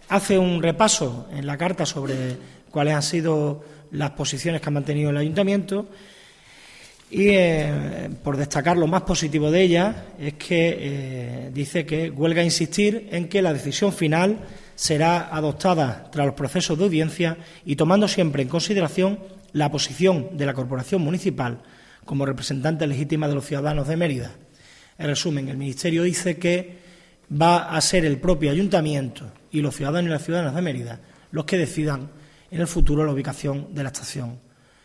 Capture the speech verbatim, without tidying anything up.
hace un repaso en la carta sobre cuáles han sido las posiciones que ha mantenido el Ayuntamiento y, eh, por destacar lo más positivo de ellas, es que eh, dice que huelga a insistir en que la decisión final será adoptada tras los procesos de audiencia y tomando siempre en consideración la posición de la Corporación Municipal como representante legítima de los ciudadanos de Mérida. En resumen, el Ministerio dice que va a ser el propio Ayuntamiento y los ciudadanos y las ciudadanas de Mérida los que decidan en el futuro la ubicación de la estación